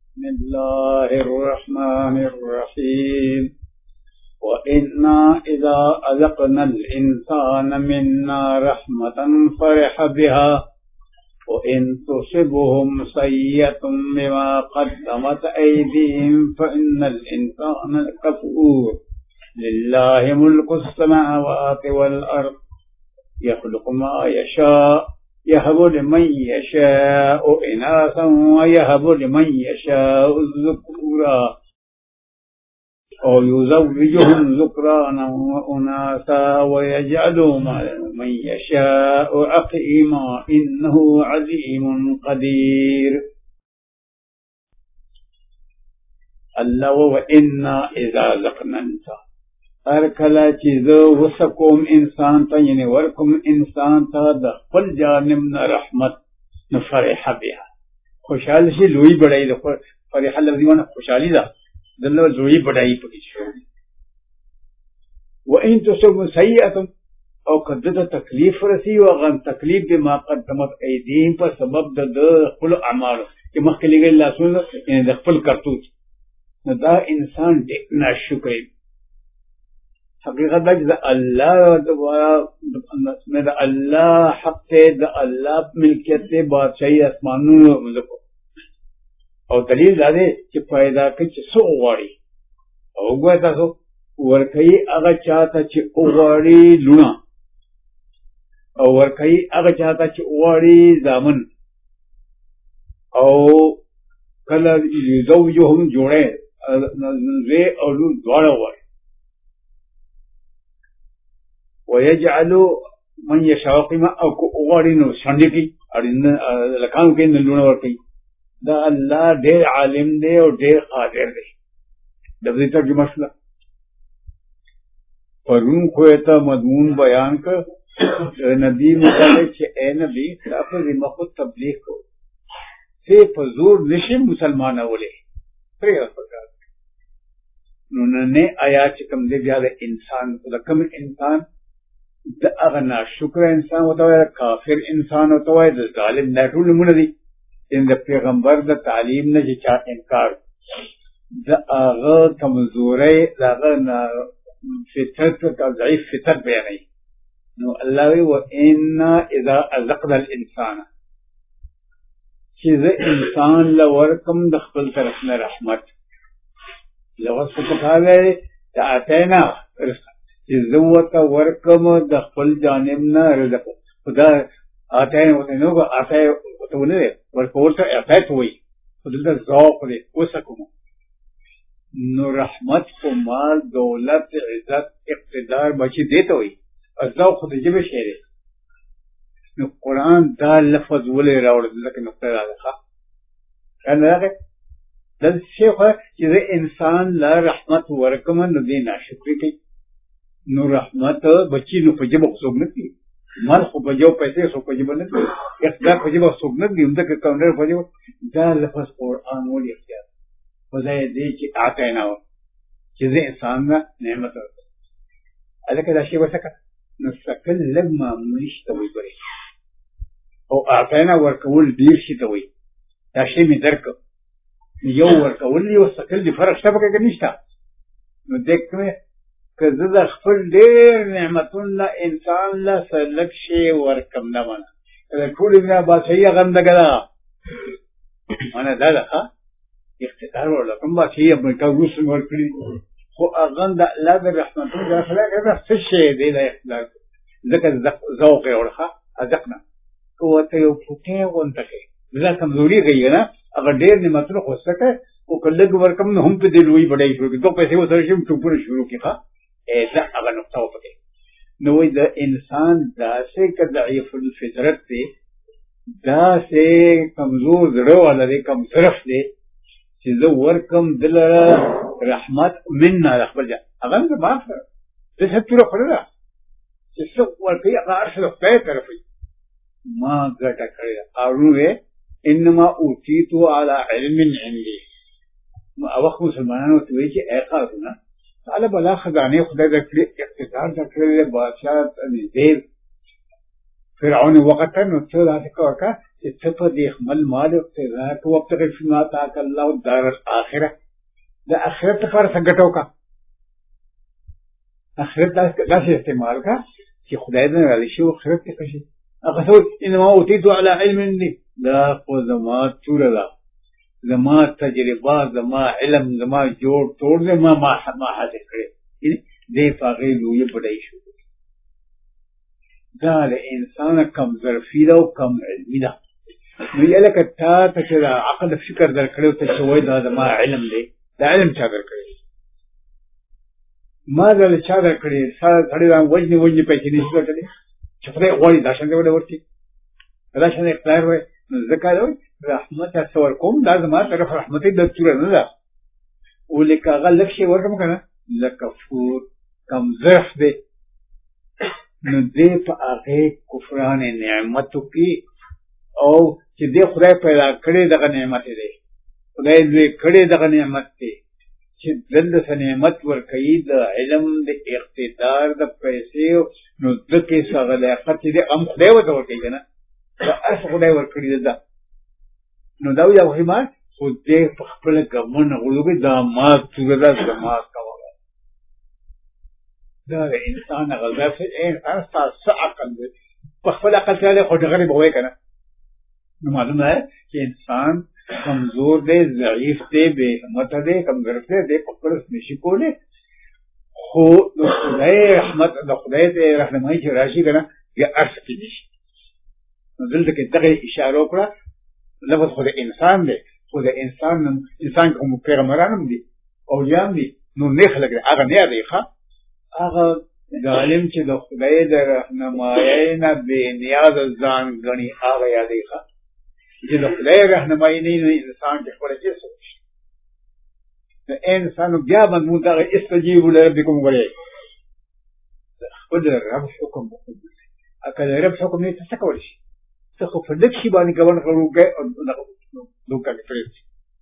बिस्मिल्लाहिर्रहमानिर्रहीम। व इन्ना इज़ा अज़क़नल इंसान मिन्ना रहमतन फरह बिहा व इन तुसिबहुम सय्यतुम बिमा क़द्दमत अयदीहिम फ़इन्नल इंसान लकफ़ूर। लिल्लाहि मुल्कुस समावाति वल अर्द यख़्लुक़ु मा यशा यहबु लिमन यशाउ इनासन व यहबु लिमन यशाउ ज़ुकूरा औ युज़व्विजुहुम ज़ुक्रानन व उनासा व यजअलु मन यशाउ अक़ीमा इन्नहु अज़ीमुन क़दीर। अल्लाह व इन्ना इज़ा ज़क़नल इंसान हर कला चीज़ वसकुम इंसान था यानी वर्कुम इंसान था दखल जानिब न रहमत न फरह बिहा खुशहाली से लोई बढ़ाई फरह लफ्ज़ माने खुशहाली दा दल्लो लोई बढ़ाई पड़ी व इन तुसिब सय्यतुम और कद्दत तकलीफ रसी व गन तकलीफ बिमा क़द्दमत अयदीहिम पर सबब द कुल अमाल के मखली गई लासुन यानी दखल करतूत दा इंसान देखना शुक्र हकीकत द अल्लाह में द अल्लाह हक थे द अल्लाह मिल्कियत थे बादशाही आसमानों मतलब और दलील दादे कि पैदा के सो उगाड़ी और उगता सो वरकई अगर चाहता ची उगाड़ी लुना और वरकई अगर चाहता ची उगाड़ी जामन और कल जो हम जोड़े रे और लू द्वारा हुआ वयजअलु मन यशाउ क़ीमा को उगाड़ी नो संडिकी और इन लकाम के नलुना वरकई दा अल्लाह ढेर आलिम दे और ढेर कादिर दे लफ्ज़ी तर्जुमा शुदा फरून खोयता मजमून बयान कर नबी मुताले छे ए नबी अपने मखुद तबलीग को से फजूर निशिम मुसलमान बोले उन्होंने आयात कम दे ब्याद इंसान लकम इंसान द अगना शुक्र इंसान होता है काफिर इंसान होता है जालिम नेटू नमूनदी इन द पैगंबर द तालीम ने जिचा इनकार द आग कमजोरे द फितरत का ज़ईफ फितर बयान नहीं नो अल्लाह व इन्ना इज़ा अज़क़नल इंसान चीज़ इंसान लवरकम दखल तरफ न रहमत लवस पता गए आतेना इज़्ज़त वर्कम दखल जानिब न रिज़्क़ खुदा आते होते नो को आते तो ने वर्कोर से अफेक्ट हुई खुदा ज़ौक़ दे वो सकूं नो रहमत को माल दौलत इज़्ज़त इक़्तिदार बची देते हुई और ज़ौक़ खुद जब शेरे नो कुरान दा लफ्ज़ वले रावड़ लेकिन नुक्ता रखा कहने लगे दल शेख है कि इंसान ला रहमत वर्कम नदी नाशुक्री की नो रहमत बच्ची नो फजब सुगनत की माल को बजो पैसे सो फजब नहीं इख्तियार फजब सुगनत की उनके काउंटर फजब दा लफ्ज़ कुरान वले इख्तियार वज़ाय दे कि आते ना हो चीज़ें इंसान ना नेमत होती अलग का दाशी वैसा का नस्कल लग मामूलिश तवी बरे और आते ना वर्कवुल दीर शी तवी दाशी में दर्क यो वर्कवुल यो सकल दिफरक शब्द का निष्ठा न देख में कज़दा खफल देर नेमतुल्ला इंसान ला सलक शे वर्कम न माना अगर कुल इतना बात सही अगंद गला माना दादा हाँ इख्तियार वाला कम बात ही अपने का गुस्से में वर्कली वो अगंद अल्लाह के रहमत का खला कहता फिश दे दे इख्तियार ज़कर ज़ौक़ है और ख़ा अज़क़ना तो वो तो यो फुटे कौन तक है बिला कमजोरी गई है ना अगर देर ने मतलब हो सके वो कल्ले के वर्कम में हम पे दिल हुई बढ़ाई शुरू की तो पैसे वो तरह से टूपर शुरू की खा ऐसा अगर नुक्ता हो पके नो द इंसान दासे का दायफुल फितरत से दासे कमजोर जरो वाला दे कम तरफ दे चीज़ वर्कम दिल रहमत मिन्ना रखबल जा अगर तो माफ कर जैसे पूरा पड़ेगा जिससे वर्की अगर से पे तरफ ही माँ गटा करेगा आरुए इन्नमा ऊतीतु अला इल्मिन इंदी अवक़ मुसलमानों तो ये कि ऐसा होना साले बला खजाने खुदा दखले इख्तियार दखले बादशाह निज़ेर فرعون وقتا نتوى ذاتك اتفى مال مالك ذاك وابتغي فيما آتاك الله الدار الآخرة ده آخرت پر سنگتو کا آخرت دا سے استعمال کا کہ خدای نے علی شو آخرت کے کشی اقصد انما اوتیت على علم عندي دا قدما تورلا زما تجربه زما علم زما جوړ ټول زما ما حاصل کړي دې فقې لوی بډای شو دا له انسان کم ظرفي دا او کم علمي دا نو یې لکه تا ته چې عقل فکر درکړو ته شوی دا زما علم دی دا علم چا درکړي ما دا چا درکړي سړی دا وجني پیسې نشي ګټلې چې خدای غواړي دا څنګه ولورتي دا څنګه اختیار وي ذکر وي رحمت تصور کوم دا زما طرف رحمت د تور نه ده ولیکا غلک شي ورکم کنه لکفور کم ظرف دی نو دې په هغه کفران نعمتو کې او چې دې خدای پیدا کړی دغه نعمت دی خدای دې کړی دغه نعمت دی چې دلته نعمت ورکړي د علم د اقتدار د پیسې نو ځکه څنګه له خاطر دې هم خدای وته ورکړي کنه دا اس خدای ورکړي دا نو دا یو هیمه خو دې په خپل ګمن غلوګي دا ما څنګه زما کوله دا انسان غلطه انسان تاسو عقل په خپل عقل ته خو دغه به وای کنه نو معلومه ہے کہ انسان کمزور دے ضعیف دے بے همت دے کمزور دے پکڑ نشي کوله خو د خدای رحمت د خدای ته رحمای چې راشي کنه یا ارث کې نشي نو دلته کې دغه اشاره وکړه لفظ خو د انسان دی خو د انسان کوم پیغمبرانم دي اولیاء دي نو نه خلک هغه نه دی هغه ظالم چې د خدای د رحمای نه بے نیاز ځان غني هغه یادې ښه چې د خدای رحمای نه انسان د خپل جسم د انسان بیا باندې دا استجیب لربکم غړي خپل رب حکم اکه رب حکم نه څه کول شي څه خو په دې شی باندې کوم غوږه او دوکه پرېږي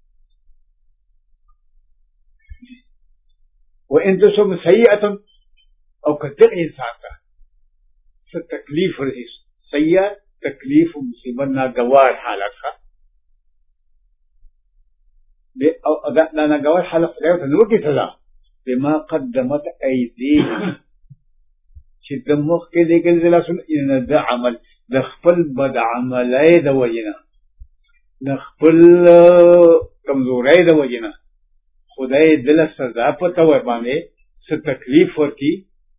وان تصب سیئه او کته انسان ته څه تکلیف ورسي سیئه تکلیف و مصیبت ناگوار حالت خواہ او دا ناگوار حالت خدای ته نور کی سزا بما قدمت ایدیهم چې د مخ کې د ګل زلاسل ان د عمل د خپل بد عملای د وجنه د خپل کمزورای د وجنه خدای دل سزا پته ور باندې څه تکلیف ورکی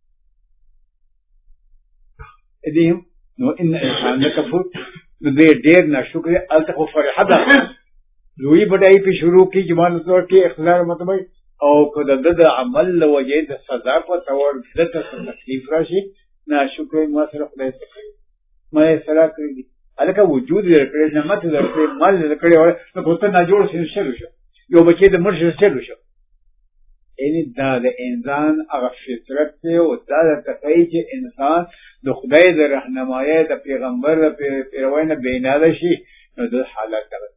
ایدیهم نو ان انسان لکفور نو دې ډېر ناشکر الته فرحه ده لوی بډای په شروع کې جمانت ورکې اختیار مطلب او کله د عمل لوجه د سزا په تور د تکلیف راشي ناشکر ما سره خدای څخه ما سره کړی الکه وجود لري نعمت لري مال لري نو په ته نه جوړ شي شو یو بچی د مرشد شو یعنی دا د انسان هغه فطرت ته او دا د تقیج انسان د خدای د رهنمایي د پیغمبر د پیروانه بیناده شي نو د حالت دغه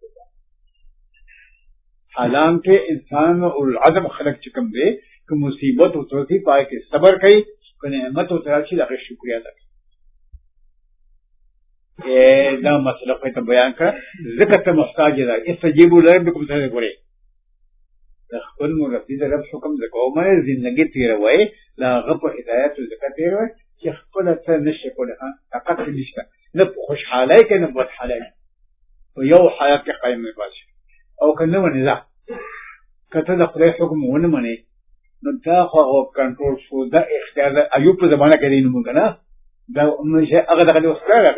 حالان کې انسان او العزم خلق چکم دی که مصیبت او توتی پای کې صبر کوي که نعمت او تراشی دغه شکریا ده دا مسله په بیان کړه ذکر ته محتاج ده استجیبوا لربکم ته ګورئ د خپل مرتبه د رب حکم د کومه ژوندۍ تیروي لا غو هدایت او زکات تیروي چې خپل څه نشي کوله طاقت نشته نه خوشحالي کې نه بدحالي او یو حیات کې قائم نه پاتې او کنه ونه لا کته د خدای حکم ونه مني نو دا خو کنټرول شو دا اختیار ایوب په زمانہ کې دی نو کنه دا مشه هغه دغه اختیار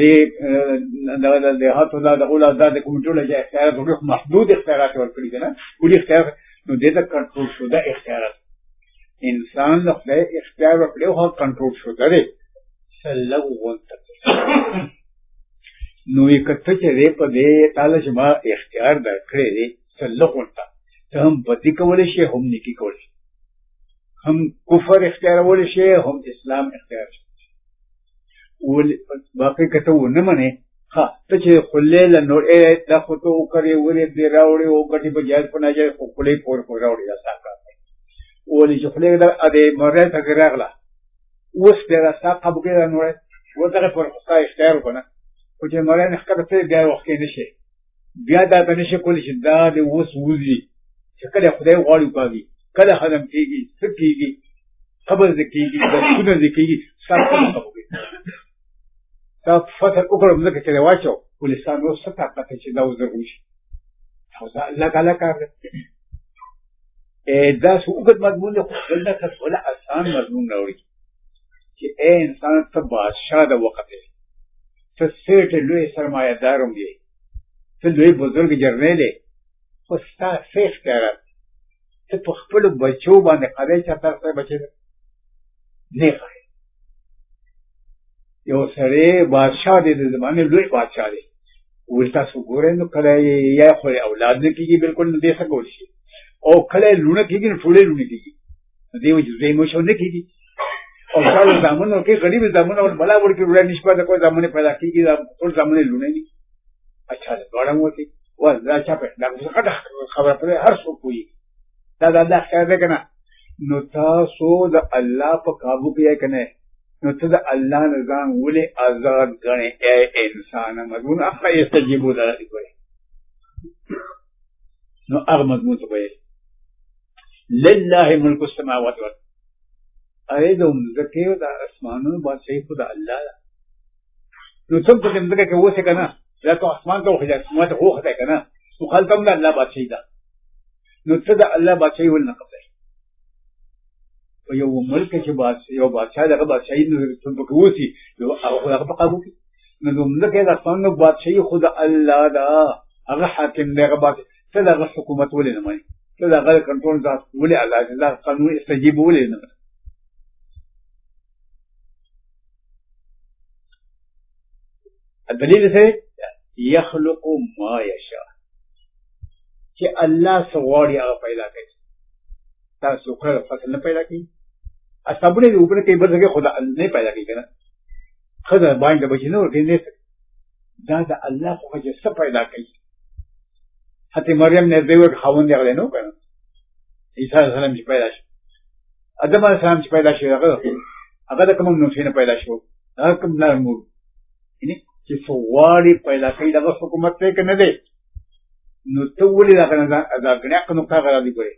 دی د هاتو دا د اولاد د کومټول چې اختیارات ډېر محدود اختیارات ورکړي کنه ولې اختیار نو دې دا کنټرول شو دا اختیارات انسان د خدای اختیار ورکړي او کنټرول شو دا دی سلو وانت نو یې کته چې په دې تعالی چې ما اختیار درکړی دی سلو وانت ته هم بدی کولای شي هم نیکی کولای شي هم کفر اختیار ولای شي هم اسلام اختیار شي ول باقي کته ونه منه ها ته چې خلل نور دا خطو کوي ولې دی راوړي او غټي په جایز په ناجای خو کولې پور راوړي دا ساکا ولې چې خلل دا دې مره ته راغله اوس دې را ساقه بګره نور ودغه پر خدای اختیار وکړه او چې مړی نه ښکته پرې بیا وخت کې نشي بیا دا ته نشي کولی چې دا د اوس وځي چې کله خدای غواړي وکړي کله ختم کېږي څه کېږي قبر دې کېږي درسونه دې کېږي سره کوي دا فتح وکړم ځکه چې واچو ولستان اوس څه طاقت چې دا وزرګ شي او دا الله تعالی کار دا څه وګت مضمون له خپل نه څه آسان مضمون راوړي چې انسان ته بادشاہ د وخت دی ته سیټ لوی سرمایه داروم دی ته لوی بزرګ جرنیل دی خو ستا سیخ کار ته په خپل بچو باندې قضا چې تاسو بچی نه کوي یو سره بادشاہ دی د زمانه لوی بادشاہ دی ولتا سو ګورې نو کله یا خو اولاد نه کیږي بالکل نه دې څه کول شي او کله لونه کیږي نو ټوله لونه کیږي دې وجه زې مو شو نه کیږي او ټول زمونو کې غریب زمونو بلا ورکی وړاندې نشپا د کوم زمونه پیدا کیږي ټول زمونه لونه دي اچھا غواړم وتی و دا چا په دا خبره پر هر څوک کوي دا الله خیر ده کنه نو تاسو د الله په قابو کې کنه نو ته د الله نظام ولې آزاد غنې اے انسان مضمون اخا یستجیبو درته کوي نو هغه مضمون ته کوي لله ملک السماوات والارض اره د مزکه د اسمانونو بادشاہي خود الله نو څوک په دې کې وڅ کنه دا ته اسمان ته وخت اسمان ته وخت کنه نو خلک هم د الله بادشاہي ده نو ته د الله بادشاہي ول نه قبل په یو ملک کې یو بادشاہ دغه بادشاہي نو څوک په وسی یو هغه په قابو کې نو مزکه د اسمانونو بادشاہي خود الله ده هغه حاکم دغه بادشاہ ته دغه حکومت ول نه مانی ته دغه کنټرول ذات ول الله قانون استجیب ول نه الدلیل سے یخلق ما یشاء چې الله سواری هغه پیدا کوي تاسو کله فصل نه پیدا کوي اسبونه دې اوپر کې بدلږي خدا نه پیدا کوي کنه خدا باندې بچینو ورته نه دا د الله خو چې څه پیدا کوي حتی مریم نه دیو خاوند یې غلې نو کنه عیسی السلام چې پیدا شو ادم السلام چې پیدا شو هغه د کوم نو څه نه پیدا شو هغه کوم نه مو چې سواری پیدا کوي دغه حکومت ته کنه دی نو ته ولې دا کنه دا غنیا کنه کاغه را دی ګوري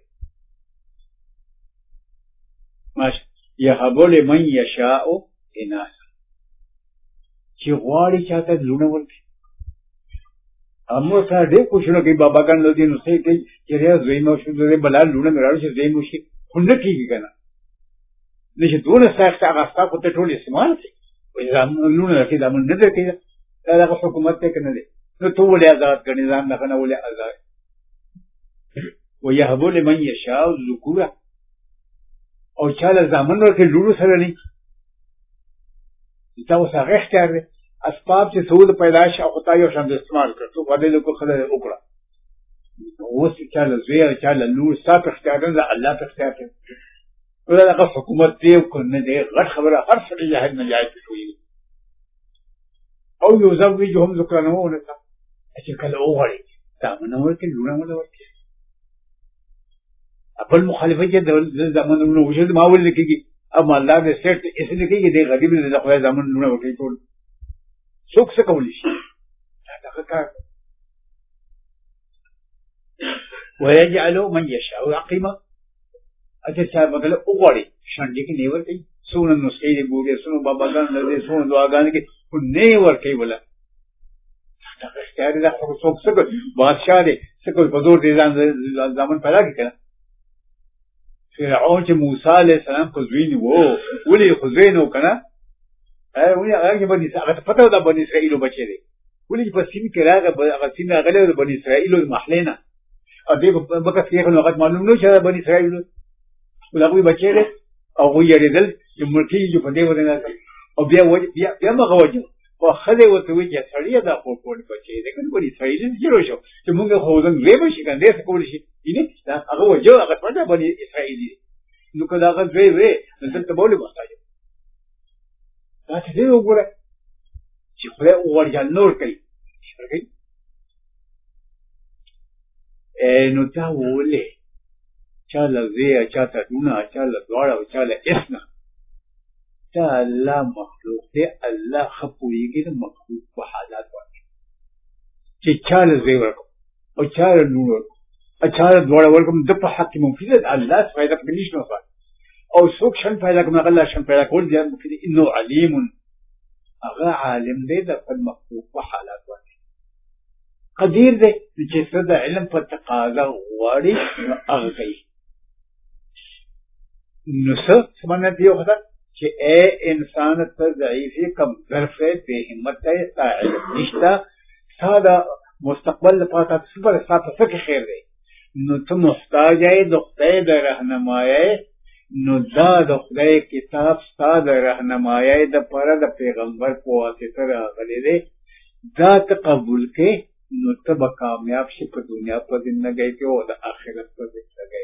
ماش يهب لمن يشاء اناث چې غواړي چاته لونه ورته امو سره دې کوشنه کوي بابا ګان لدی نو څه کوي چې ریاض وینو شو دې بلال لونه مراړي چې دې موشي خنډ کیږي کنه نشه دونه سخت هغه تاسو ته ټول استعمال کوي وې زمونږ کې دا مونږ نه کوي دا حکومت ته کنه دي نو ټول ولې آزاد کړي ځان نه کنه ولې آزاد ويهب لمن يشاء الذكور او چاله زامن ورته لورو سره نه دا اوس هغه اختیار دی اسباب چې سود پیدائش او خدای یو شان استعمال کړ څو باندې له کو خلک وکړه اوس چاله زوی چاله لور صاحب اختیار نه الله په اختیار کې ولله حکومت دی کنه دی غټ خبره هر څه جهاد نه جایز شوی او یو ځوی جو هم ذکر نه ونه چې کله وغړي دا منو ورته لونه ورته خپل مخالفت د زمانونو وجود ما ول کېږي اما الله دې سیټ اسنه کېږي د غریب د خدای زمانونو ورته ټول څوک څه کولی شي دا کار ويجعل من يشاء عقيما اته چا بدل وګړي شانډي کې نیور کوي سونه نو سې دې بوګي سونه بابا ګان دې سونه دعاګان کې نه ور کوي ولا دا ښکار دې څوک څه بادشاہ دې څه کوي په زور دې ځان پیدا کړي فرعون چې موسی علیہ السلام کو زوین وو ولې خو زوین وکنه ولې هغه باندې هغه پته ده باندې اسرائیل بچی دی ولې په سین کې راغی هغه سین غلې د باندې اسرائیل محلینا ا دې په بکه کې نو هغه معلوم نو چې باندې اسرائیل ولغوی بچی دی او وی یریدل چې ملکی جو په دې ودانه او بیا مغه وجه په خله وته وی چې سړی دا خو کوړ بچی دی کنه باندې اسرائیل جوړ شو چې موږ خو ځن وې به شي کنه څه کول شي یعنی دا هغه وجه هغه څنګه باندې اسرائیل نو کله هغه وې دلته بوله محتاج دا چې دی وګوره چې خو ورجا نور کوي نو تا ولې چاله وی چاته دونه چاله دواړه او چاله اسنه دا الله مخلوق دی الله خپويږي د مخلوق په حالات باندې چې چاله زی ورکو او چاله نور ورکو او چاله دوړ ورکو د په حق مفید الله فائدہ پکې نشته او څوک شن پیدا کوي الله شن پیدا کول دي مفید انه علیم هغه عالم دی د خپل مخلوق په حالات باندې قدیر دی چې څه د علم په تقاضا غواړي هغه کوي نو څه سمانه دی وخت چې اے انسان ته ضعیفی کم ظرف به همت ہے علم نشتا ساده مستقبل لپاره صبر ساته څه خیر دی نو ته محتاج یې د خدای د راهنمایي نو دا د خدای کتاب ساده راهنمایي د پر د پیغمبر په واسطه راغلی دی دا ته قبول کې نو ته به کامیاب شې په دنیا په زندګۍ کې او د آخرت په زندګۍ